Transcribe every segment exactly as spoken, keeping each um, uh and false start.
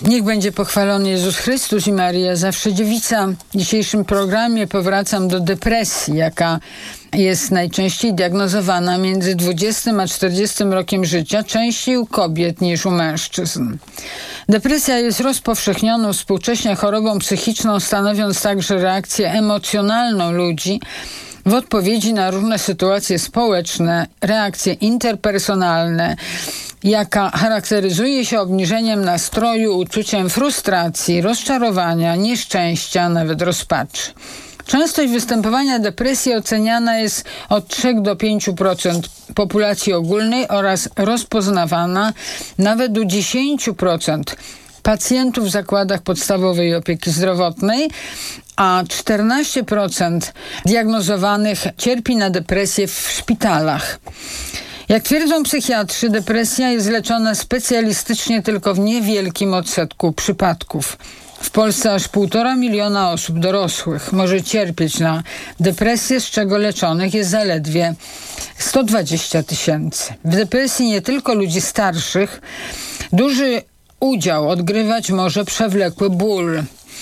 Niech będzie pochwalony Jezus Chrystus i Maria zawsze dziewica. W dzisiejszym programie powracam do depresji, jaka jest najczęściej diagnozowana między dwudziestym a czterdziestym rokiem życia, częściej u kobiet niż u mężczyzn. Depresja jest rozpowszechnioną współcześnie chorobą psychiczną, stanowiąc także reakcję emocjonalną ludzi w odpowiedzi na różne sytuacje społeczne, reakcje interpersonalne, jaka charakteryzuje się obniżeniem nastroju, uczuciem frustracji, rozczarowania, nieszczęścia, nawet rozpaczy. Częstość występowania depresji oceniana jest od trzech do pięciu procent populacji ogólnej oraz rozpoznawana nawet u dziesięciu procent pacjentów w zakładach podstawowej opieki zdrowotnej, a czternaście procent diagnozowanych cierpi na depresję w szpitalach. Jak twierdzą psychiatrzy, depresja jest leczona specjalistycznie tylko w niewielkim odsetku przypadków. W Polsce aż półtora miliona osób dorosłych może cierpieć na depresję, z czego leczonych jest zaledwie sto dwadzieścia tysięcy. W depresji nie tylko ludzi starszych, duży udział odgrywać może przewlekły ból,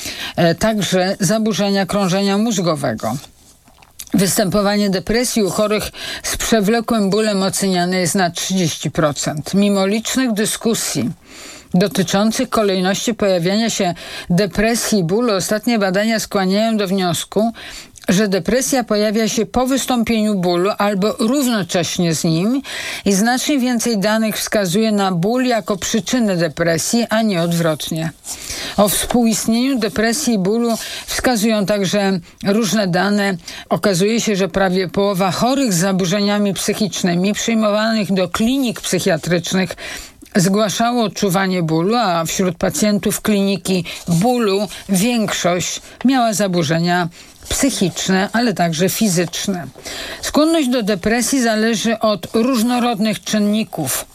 e, także zaburzenia krążenia mózgowego. Występowanie depresji u chorych z przewlekłym bólem oceniane jest na trzydzieści procent. Mimo licznych dyskusji dotyczących kolejności pojawiania się depresji i bólu, ostatnie badania skłaniają do wniosku, że depresja pojawia się po wystąpieniu bólu albo równocześnie z nim i znacznie więcej danych wskazuje na ból jako przyczynę depresji, a nie odwrotnie. O współistnieniu depresji i bólu wskazują także różne dane. Okazuje się, że prawie połowa chorych z zaburzeniami psychicznymi przyjmowanych do klinik psychiatrycznych zgłaszało odczuwanie bólu, a wśród pacjentów kliniki bólu większość miała zaburzenia psychiczne, ale także fizyczne. Skłonność do depresji zależy od różnorodnych czynników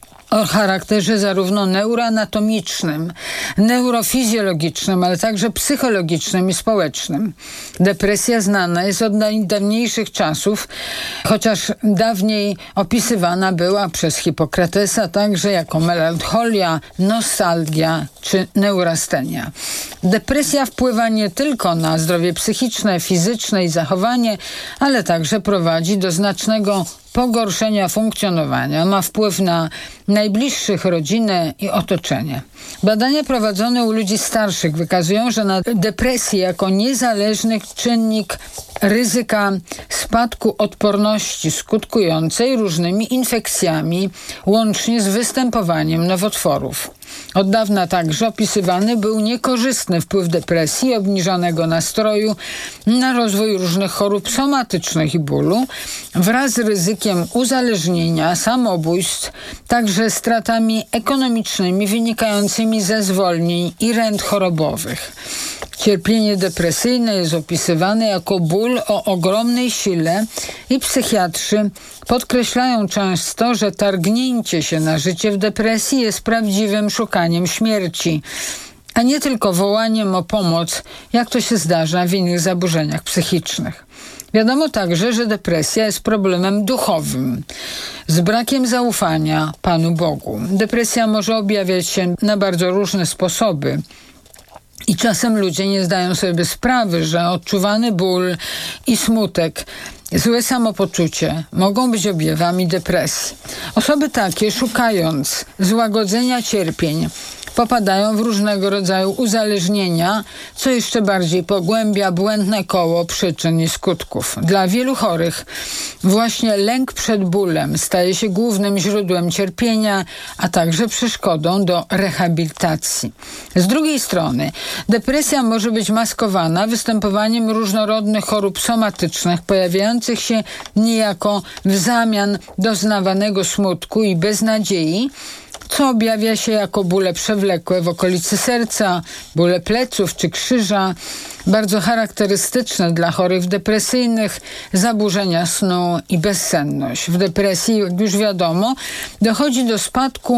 o charakterze zarówno neuroanatomicznym, neurofizjologicznym, ale także psychologicznym i społecznym. Depresja znana jest od najdawniejszych czasów, chociaż dawniej opisywana była przez Hipokratesa także jako melancholia, nostalgia czy neurastenia. Depresja wpływa nie tylko na zdrowie psychiczne, fizyczne i zachowanie, ale także prowadzi do znacznego pogorszenia funkcjonowania, ma wpływ na najbliższych, rodzinę i otoczenie. Badania prowadzone u ludzi starszych wykazują, że na depresję jako niezależny czynnik ryzyka spadku odporności skutkującej różnymi infekcjami, łącznie z występowaniem nowotworów. Od dawna także opisywany był niekorzystny wpływ depresji, obniżonego nastroju na rozwój różnych chorób somatycznych i bólu, wraz z ryzykiem uzależnienia, samobójstw, także stratami ekonomicznymi wynikającymi ze zwolnień i rent chorobowych. Cierpienie depresyjne jest opisywane jako ból o ogromnej sile i psychiatrzy podkreślają często, że targnięcie się na życie w depresji jest prawdziwym szukaniem śmierci, a nie tylko wołaniem o pomoc, jak to się zdarza w innych zaburzeniach psychicznych. Wiadomo także, że depresja jest problemem duchowym, z brakiem zaufania Panu Bogu. Depresja może objawiać się na bardzo różne sposoby. I czasem ludzie nie zdają sobie sprawy, że odczuwany ból i smutek, złe samopoczucie mogą być objawami depresji. Osoby takie, szukając złagodzenia cierpień, popadają w różnego rodzaju uzależnienia, co jeszcze bardziej pogłębia błędne koło przyczyn i skutków. Dla wielu chorych właśnie lęk przed bólem staje się głównym źródłem cierpienia, a także przeszkodą do rehabilitacji. Z drugiej strony depresja może być maskowana występowaniem różnorodnych chorób somatycznych, pojawiających się niejako w zamian doznawanego smutku i beznadziei, co objawia się jako bóle przewlekłe w okolicy serca, bóle pleców czy krzyża, bardzo charakterystyczne dla chorych depresyjnych, zaburzenia snu i bezsenność. W depresji, jak już wiadomo, dochodzi do spadku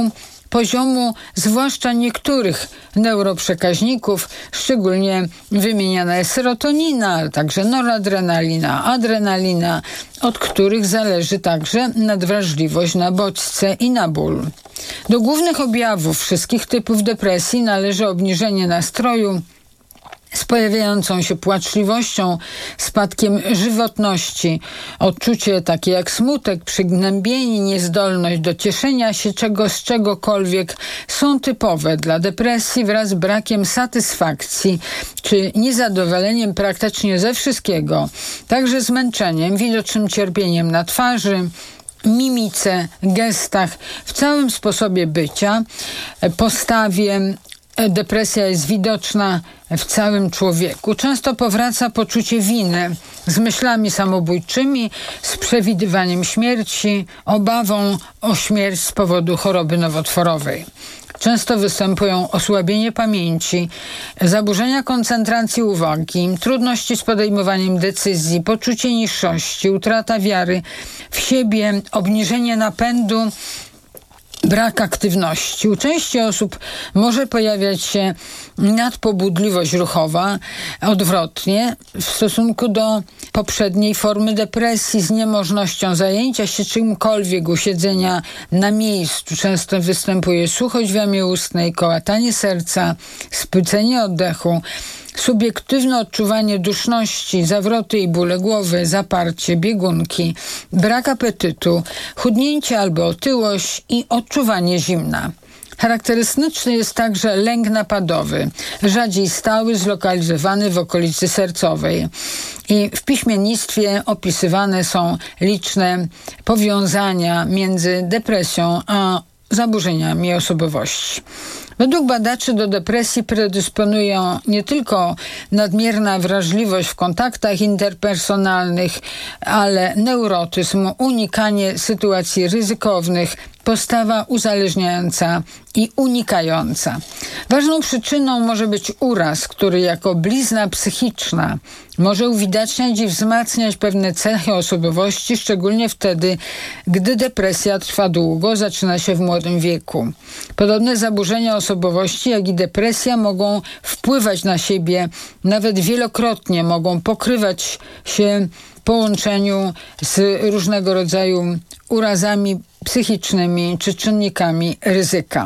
poziomu zwłaszcza niektórych neuroprzekaźników, szczególnie wymieniana jest serotonina, ale także noradrenalina, adrenalina, od których zależy także nadwrażliwość na bodźce i na ból. Do głównych objawów wszystkich typów depresji należy obniżenie nastroju z pojawiającą się płaczliwością, spadkiem żywotności, odczucie takie jak smutek, przygnębienie, niezdolność do cieszenia się czego z czegokolwiek są typowe dla depresji wraz z brakiem satysfakcji czy niezadowoleniem praktycznie ze wszystkiego, także zmęczeniem, widocznym cierpieniem na twarzy, mimice, gestach, w całym sposobie bycia, postawie. Depresja jest widoczna w całym człowieku. Często powraca poczucie winy z myślami samobójczymi, z przewidywaniem śmierci, obawą o śmierć z powodu choroby nowotworowej. Często występują osłabienie pamięci, zaburzenia koncentracji uwagi, trudności z podejmowaniem decyzji, poczucie niższości, utrata wiary w siebie, obniżenie napędu, brak aktywności. U części osób może pojawiać się nadpobudliwość ruchowa, odwrotnie w stosunku do poprzedniej formy depresji z niemożnością zajęcia się czymkolwiek, usiedzenia na miejscu. Często występuje suchość w jamie ustnej, kołatanie serca, spłycenie oddechu, subiektywne odczuwanie duszności, zawroty i bóle głowy, zaparcie, biegunki, brak apetytu, chudnięcie albo otyłość i odczuwanie zimna. Charakterystyczny jest także lęk napadowy, rzadziej stały, zlokalizowany w okolicy sercowej. I w piśmiennictwie opisywane są liczne powiązania między depresją a zaburzeniami osobowości. Według badaczy do depresji predysponują nie tylko nadmierna wrażliwość w kontaktach interpersonalnych, ale neurotyzm, unikanie sytuacji ryzykownych, postawa uzależniająca i unikająca. Ważną przyczyną może być uraz, który jako blizna psychiczna może uwidaczniać i wzmacniać pewne cechy osobowości, szczególnie wtedy, gdy depresja trwa długo, zaczyna się w młodym wieku. Podobne zaburzenia osobowości, jak i depresja mogą wpływać na siebie nawet wielokrotnie, mogą pokrywać się w połączeniu z różnego rodzaju urazami psychicznymi czy czynnikami ryzyka.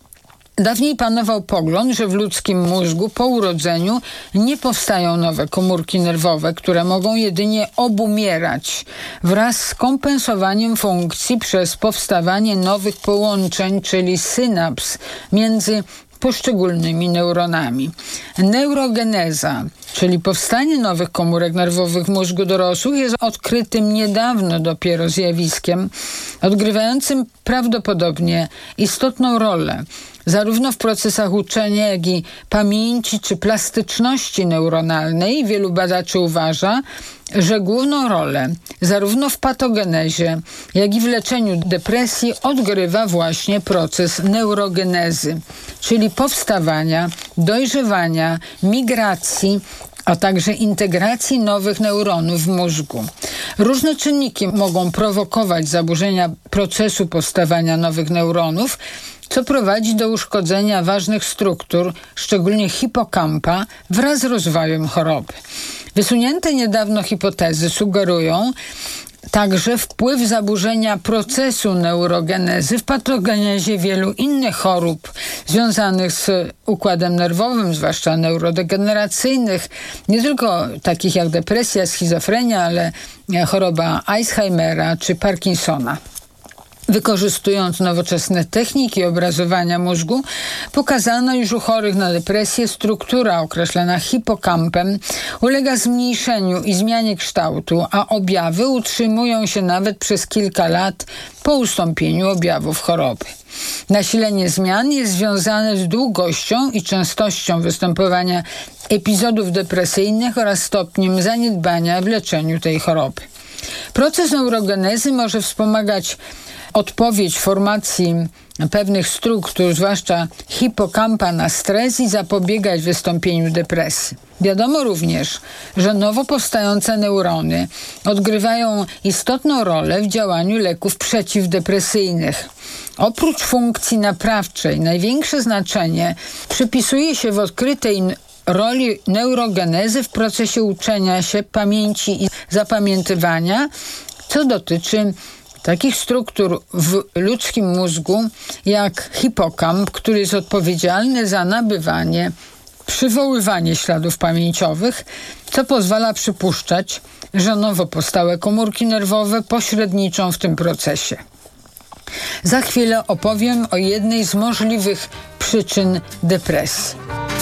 Dawniej panował pogląd, że w ludzkim mózgu po urodzeniu nie powstają nowe komórki nerwowe, które mogą jedynie obumierać wraz z kompensowaniem funkcji przez powstawanie nowych połączeń, czyli synaps między poszczególnymi neuronami. Neurogeneza, czyli powstanie nowych komórek nerwowych w mózgu dorosłych, jest odkrytym niedawno dopiero zjawiskiem, odgrywającym prawdopodobnie istotną rolę zarówno w procesach uczenia, jak i pamięci czy plastyczności neuronalnej. Wielu badaczy uważa, że główną rolę zarówno w patogenezie, jak i w leczeniu depresji odgrywa właśnie proces neurogenezy, czyli powstawania, dojrzewania, migracji, a także integracji nowych neuronów w mózgu. Różne czynniki mogą prowokować zaburzenia procesu powstawania nowych neuronów, co prowadzi do uszkodzenia ważnych struktur, szczególnie hipokampa, wraz z rozwojem choroby. Wysunięte niedawno hipotezy sugerują także wpływ zaburzenia procesu neurogenezy w patogenezie wielu innych chorób związanych z układem nerwowym, zwłaszcza neurodegeneracyjnych, nie tylko takich jak depresja, schizofrenia, ale choroba Alzheimera czy Parkinsona. Wykorzystując nowoczesne techniki obrazowania mózgu, pokazano, iż u chorych na depresję struktura określana hipokampem ulega zmniejszeniu i zmianie kształtu, a objawy utrzymują się nawet przez kilka lat po ustąpieniu objawów choroby. Nasilenie zmian jest związane z długością i częstością występowania epizodów depresyjnych oraz stopniem zaniedbania w leczeniu tej choroby. Proces neurogenezy może wspomagać odpowiedź formacji pewnych struktur, zwłaszcza hipokampa, na stres i zapobiegać wystąpieniu depresji. Wiadomo również, że nowo powstające neurony odgrywają istotną rolę w działaniu leków przeciwdepresyjnych. Oprócz funkcji naprawczej, największe znaczenie przypisuje się w odkrytej roli neurogenezy w procesie uczenia się, pamięci i zapamiętywania, co dotyczy takich struktur w ludzkim mózgu jak hipokamp, który jest odpowiedzialny za nabywanie, przywoływanie śladów pamięciowych, co pozwala przypuszczać, że nowo powstałe komórki nerwowe pośredniczą w tym procesie. Za chwilę opowiem o jednej z możliwych przyczyn depresji.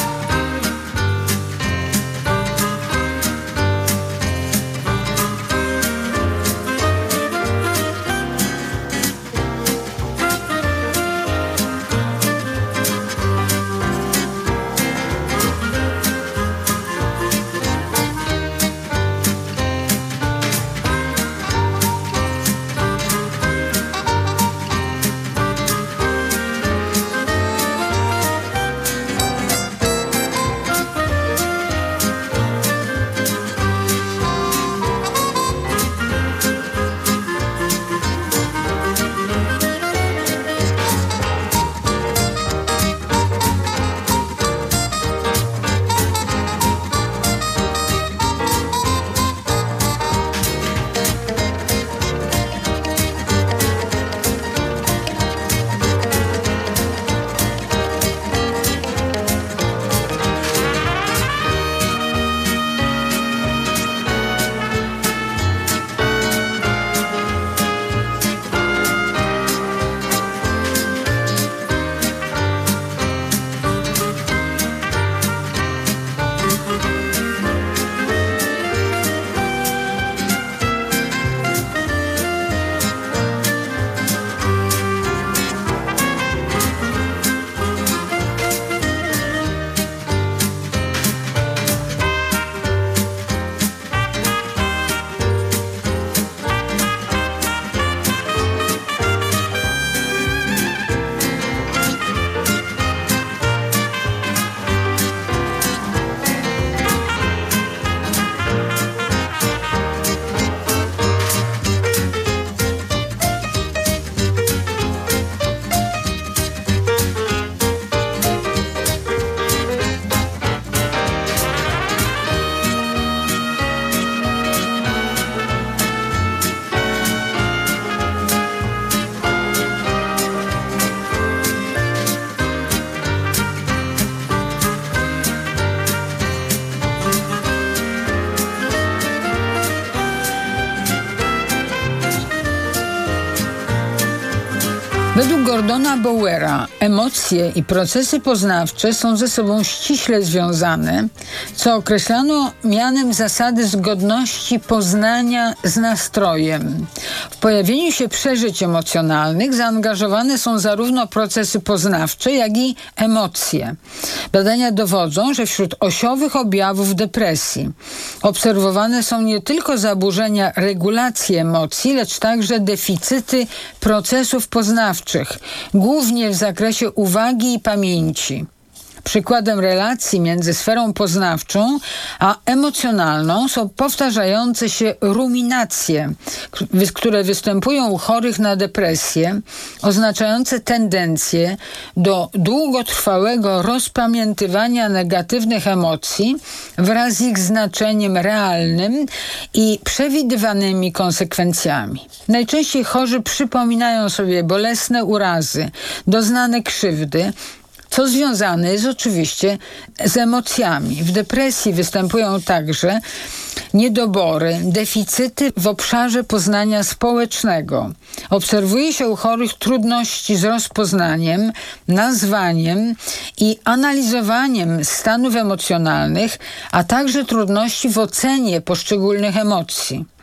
Według Gordona Bowera emocje i procesy poznawcze są ze sobą ściśle związane, co określano mianem zasady zgodności poznania z nastrojem. W pojawieniu się przeżyć emocjonalnych zaangażowane są zarówno procesy poznawcze, jak i emocje. Badania dowodzą, że wśród osiowych objawów depresji obserwowane są nie tylko zaburzenia regulacji emocji, lecz także deficyty procesów poznawczych, głównie w zakresie uwagi i pamięci. Przykładem relacji między sferą poznawczą a emocjonalną są powtarzające się ruminacje, które występują u chorych na depresję, oznaczające tendencję do długotrwałego rozpamiętywania negatywnych emocji wraz z ich znaczeniem realnym i przewidywanymi konsekwencjami. Najczęściej chorzy przypominają sobie bolesne urazy, doznane krzywdy, co związane jest oczywiście z emocjami. W depresji występują także niedobory, deficyty w obszarze poznania społecznego. Obserwuje się u chorych trudności z rozpoznaniem, nazwaniem i analizowaniem stanów emocjonalnych, a także trudności w ocenie poszczególnych emocji.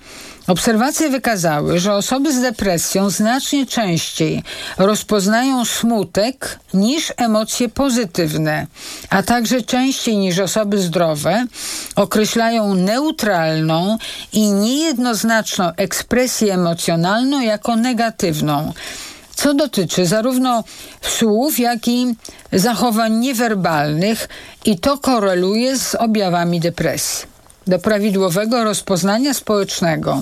Obserwacje wykazały, że osoby z depresją znacznie częściej rozpoznają smutek niż emocje pozytywne, a także częściej niż osoby zdrowe określają neutralną i niejednoznaczną ekspresję emocjonalną jako negatywną, co dotyczy zarówno słów, jak i zachowań niewerbalnych, i to koreluje z objawami depresji. Do prawidłowego rozpoznania społecznego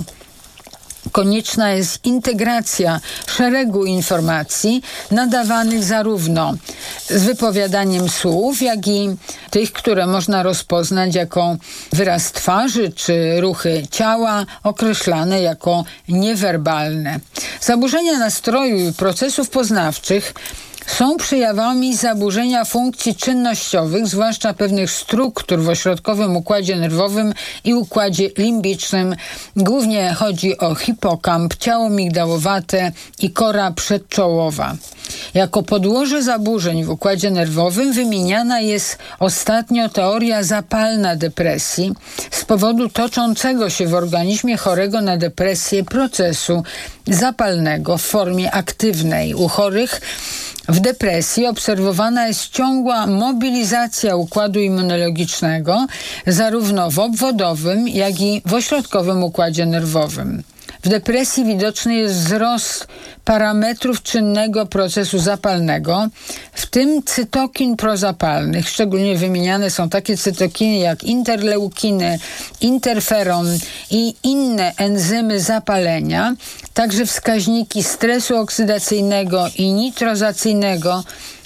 konieczna jest integracja szeregu informacji nadawanych zarówno z wypowiadaniem słów, jak i tych, które można rozpoznać jako wyraz twarzy czy ruchy ciała określane jako niewerbalne. Zaburzenia nastroju i procesów poznawczych są przejawami zaburzenia funkcji czynnościowych, zwłaszcza pewnych struktur w ośrodkowym układzie nerwowym i układzie limbicznym. Głównie chodzi o hipokamp, ciało migdałowate i kora przedczołowa. Jako podłoże zaburzeń w układzie nerwowym wymieniana jest ostatnio teoria zapalna depresji z powodu toczącego się w organizmie chorego na depresję procesu zapalnego w formie aktywnej. U chorych w depresji obserwowana jest ciągła mobilizacja układu immunologicznego, zarówno w obwodowym, jak i w ośrodkowym układzie nerwowym. W depresji widoczny jest wzrost parametrów czynnego procesu zapalnego, w tym cytokin prozapalnych. Szczególnie wymieniane są takie cytokiny jak interleukiny, interferon i inne enzymy zapalenia, także wskaźniki stresu oksydacyjnego i nitrozacyjnego,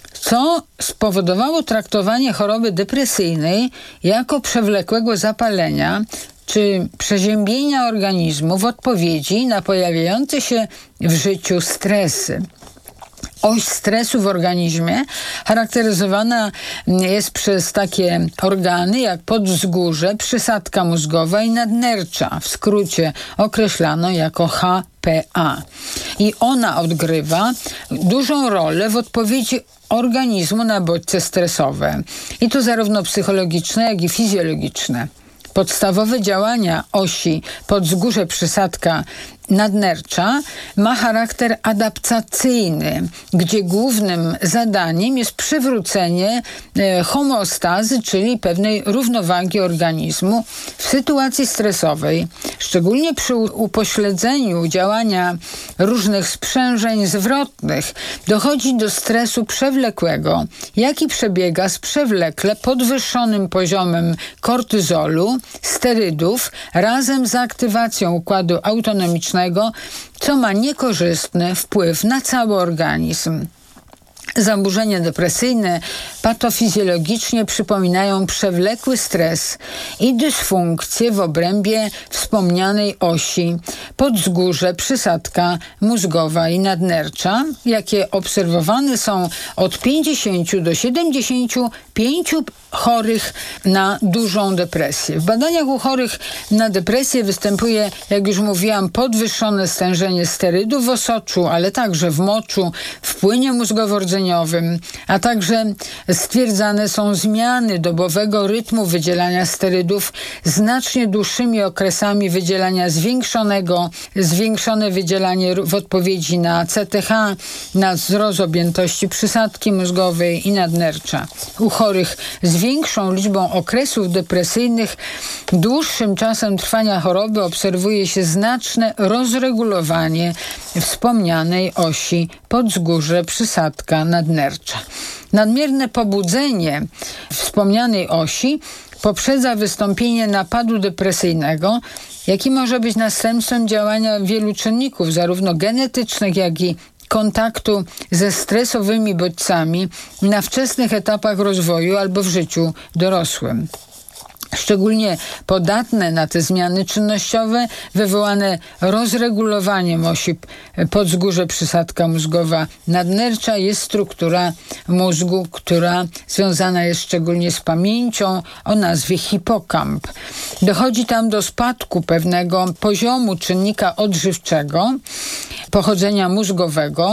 co spowodowało traktowanie choroby depresyjnej jako przewlekłego zapalenia czy przeziębienia organizmu w odpowiedzi na pojawiające się w życiu stresy. Oś stresu w organizmie charakteryzowana jest przez takie organy jak poddwzgórze, przysadka mózgowa i nadnercza. W skrócie określano jako H P A. I ona odgrywa dużą rolę w odpowiedzi organizmu na bodźce stresowe. I to zarówno psychologiczne, jak i fizjologiczne. Podstawowe działania osi poddwzgórze, przysadka nadnercza ma charakter adaptacyjny, gdzie głównym zadaniem jest przywrócenie e, homeostazy, czyli pewnej równowagi organizmu w sytuacji stresowej, szczególnie przy upośledzeniu działania różnych sprzężeń zwrotnych. Dochodzi do stresu przewlekłego, jaki przebiega z przewlekle podwyższonym poziomem kortyzolu, sterydów, razem z aktywacją układu autonomicznego, co ma niekorzystny wpływ na cały organizm. Zaburzenia depresyjne patofizjologicznie przypominają przewlekły stres i dysfunkcje w obrębie wspomnianej osi poddwzgórze, przysadka mózgowa i nadnercza, jakie obserwowane są od pięćdziesięciu do siedemdziesięciu pięciu chorych na dużą depresję. W badaniach u chorych na depresję występuje, jak już mówiłam, podwyższone stężenie sterydów w osoczu, ale także w moczu, w płynie mózgowo-rdzeniowym, a także stwierdzane są zmiany dobowego rytmu wydzielania sterydów, znacznie dłuższymi okresami wydzielania zwiększonego, zwiększone wydzielanie w odpowiedzi na C T H, na wzrost objętości przysadki mózgowej i nadnercza. U chorych z większą liczbą okresów depresyjnych, dłuższym czasem trwania choroby obserwuje się znaczne rozregulowanie wspomnianej osi poddwzgórze, przysadka nadnercza. Nadmierne pobudzenie wspomnianej osi poprzedza wystąpienie napadu depresyjnego, jaki może być następstwem działania wielu czynników, zarówno genetycznych, jak i kontaktu ze stresowymi bodźcami na wczesnych etapach rozwoju albo w życiu dorosłym. Szczególnie podatne na te zmiany czynnościowe wywołane rozregulowaniem osi poddwzgórze, przysadka mózgowa nadnercza jest struktura mózgu, która związana jest szczególnie z pamięcią o nazwie hipokamp. Dochodzi tam do spadku pewnego poziomu czynnika odżywczego, pochodzenia mózgowego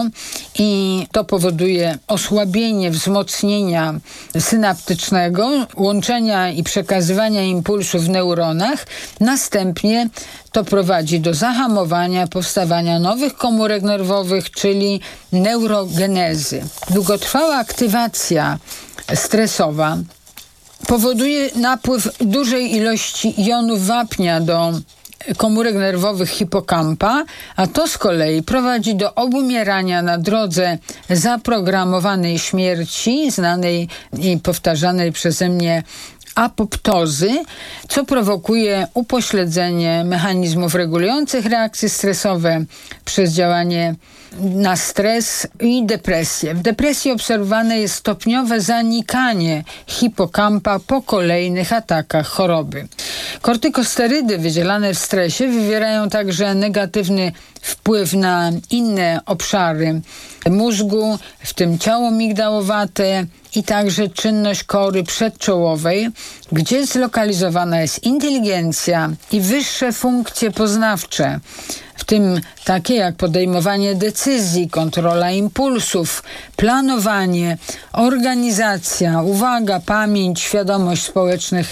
i to powoduje osłabienie wzmocnienia synaptycznego, łączenia i przekazywania impulsów w neuronach. Następnie to prowadzi do zahamowania powstawania nowych komórek nerwowych, czyli neurogenezy. Długotrwała aktywacja stresowa powoduje napływ dużej ilości jonów wapnia do komórek nerwowych hipokampa, a to z kolei prowadzi do obumierania na drodze zaprogramowanej śmierci, znanej i powtarzanej przeze mnie apoptozy, co prowokuje upośledzenie mechanizmów regulujących reakcje stresowe przez działanie na stres i depresję. W depresji obserwowane jest stopniowe zanikanie hipokampa po kolejnych atakach choroby. Kortykosterydy wydzielane w stresie wywierają także negatywny wpływ na inne obszary mózgu, w tym ciało migdałowate i także czynność kory przedczołowej, gdzie zlokalizowana jest inteligencja i wyższe funkcje poznawcze, w tym takie jak podejmowanie decyzji, kontrola impulsów, planowanie, organizacja, uwaga, pamięć, świadomość społecznych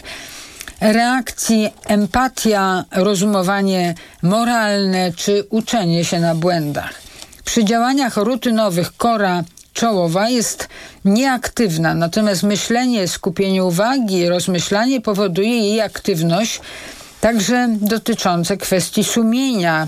reakcji, empatia, rozumowanie moralne czy uczenie się na błędach. Przy działaniach rutynowych kora czołowa jest nieaktywna, natomiast myślenie, skupienie uwagi, rozmyślanie powoduje jej aktywność, także dotyczące kwestii sumienia,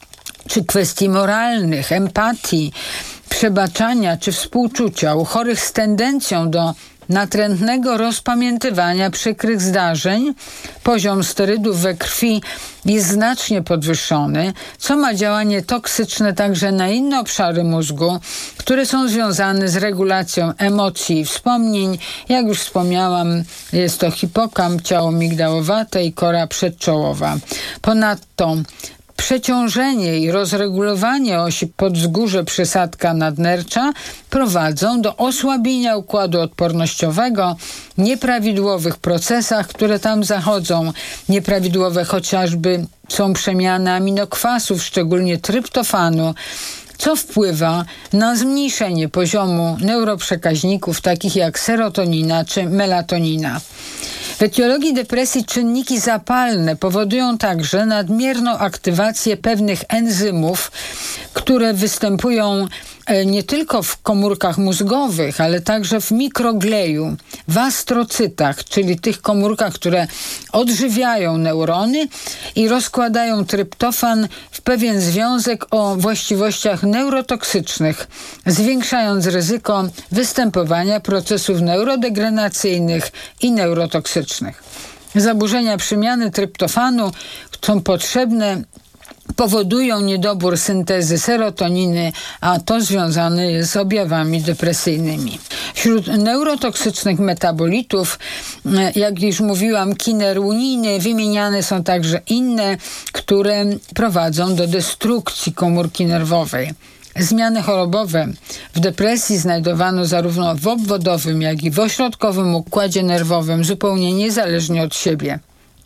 czy kwestii moralnych, empatii, przebaczania czy współczucia. U chorych z tendencją do natrętnego rozpamiętywania przykrych zdarzeń poziom sterydów we krwi jest znacznie podwyższony, co ma działanie toksyczne także na inne obszary mózgu, które są związane z regulacją emocji i wspomnień. Jak już wspomniałam, jest to hipokamp, ciało migdałowate i kora przedczołowa. Ponadto przeciążenie i rozregulowanie osi podzgórze przysadka nadnercza prowadzą do osłabienia układu odpornościowego, nieprawidłowych procesach, które tam zachodzą. Nieprawidłowe chociażby są przemiany aminokwasów, szczególnie tryptofanu, co wpływa na zmniejszenie poziomu neuroprzekaźników takich jak serotonina czy melatonina. W etiologii depresji czynniki zapalne powodują także nadmierną aktywację pewnych enzymów, które występują nie tylko w komórkach mózgowych, ale także w mikrogleju, w astrocytach, czyli tych komórkach, które odżywiają neurony i rozkładają tryptofan w pewien związek o właściwościach neurotoksycznych, zwiększając ryzyko występowania procesów neurodegeneracyjnych i neurotoksycznych. Zaburzenia przemiany tryptofanu są potrzebne, powodują niedobór syntezy serotoniny, a to związane jest z objawami depresyjnymi. Wśród neurotoksycznych metabolitów, jak już mówiłam, kineruniny, wymieniane są także inne, które prowadzą do destrukcji komórki nerwowej. Zmiany chorobowe w depresji znajdowano zarówno w obwodowym, jak i w ośrodkowym układzie nerwowym, zupełnie niezależnie od siebie.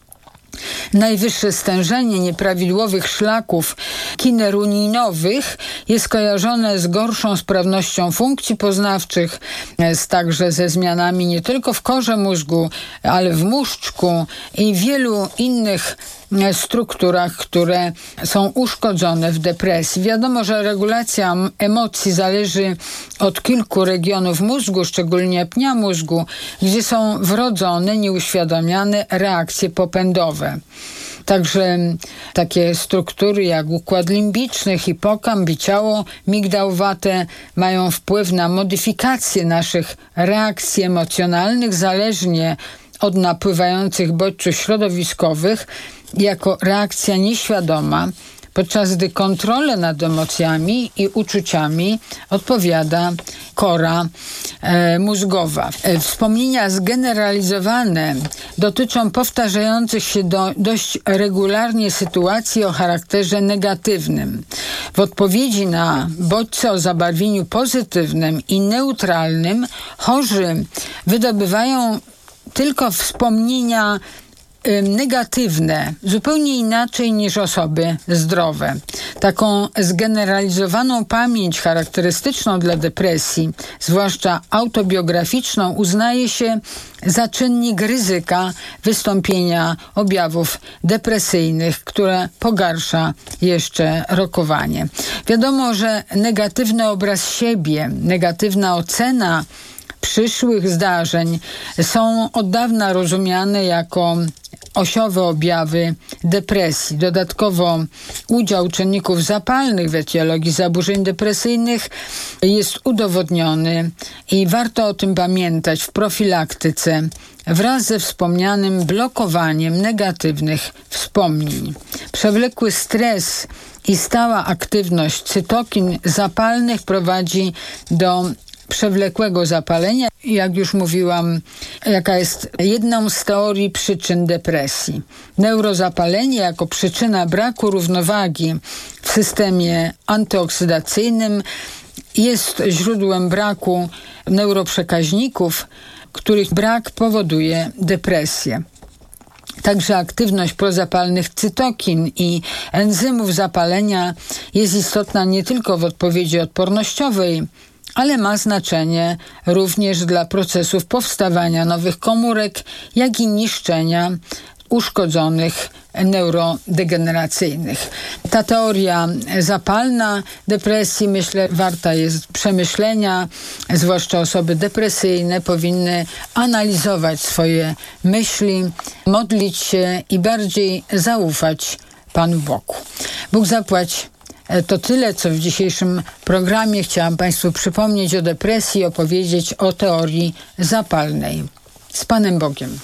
Najwyższe stężenie nieprawidłowych szlaków kineruninowych jest kojarzone z gorszą sprawnością funkcji poznawczych, jest także ze zmianami nie tylko w korze mózgu, ale w mózżku i wielu innych strukturach, które są uszkodzone w depresji. Wiadomo, że regulacja emocji zależy od kilku regionów mózgu, szczególnie pnia mózgu, gdzie są wrodzone, nieuświadamiane reakcje popędowe. Także takie struktury jak układ limbiczny, hipokamp i ciało migdałowate mają wpływ na modyfikację naszych reakcji emocjonalnych zależnie od napływających bodźców środowiskowych jako reakcja nieświadoma, podczas gdy kontrolę nad emocjami i uczuciami odpowiada kora e, mózgowa. E, wspomnienia zgeneralizowane dotyczą powtarzających się do, dość regularnie sytuacji o charakterze negatywnym. W odpowiedzi na bodźce o zabarwieniu pozytywnym i neutralnym chorzy wydobywają tylko wspomnienia negatywne, zupełnie inaczej niż osoby zdrowe. Taką zgeneralizowaną pamięć charakterystyczną dla depresji, zwłaszcza autobiograficzną, uznaje się za czynnik ryzyka wystąpienia objawów depresyjnych, które pogarsza jeszcze rokowanie. Wiadomo, że negatywny obraz siebie, negatywna ocena przyszłych zdarzeń są od dawna rozumiane jako osiowe objawy depresji. Dodatkowo udział czynników zapalnych w etiologii zaburzeń depresyjnych jest udowodniony i warto o tym pamiętać w profilaktyce wraz ze wspomnianym blokowaniem negatywnych wspomnień. Przewlekły stres i stała aktywność cytokin zapalnych prowadzi do przewlekłego zapalenia. Jak już mówiłam, jaka jest jedną z teorii przyczyn depresji. Neurozapalenie jako przyczyna braku równowagi w systemie antyoksydacyjnym jest źródłem braku neuroprzekaźników, których brak powoduje depresję. Także aktywność prozapalnych cytokin i enzymów zapalenia jest istotna nie tylko w odpowiedzi odpornościowej, ale ma znaczenie również dla procesów powstawania nowych komórek, jak i niszczenia uszkodzonych neurodegeneracyjnych. Ta teoria zapalna depresji, myślę, warta jest przemyślenia, zwłaszcza osoby depresyjne powinny analizować swoje myśli, modlić się i bardziej zaufać Panu Bogu. Bóg zapłać. To tyle, co w dzisiejszym programie. Chciałam Państwu przypomnieć o depresji, opowiedzieć o teorii zapalnej. Z Panem Bogiem.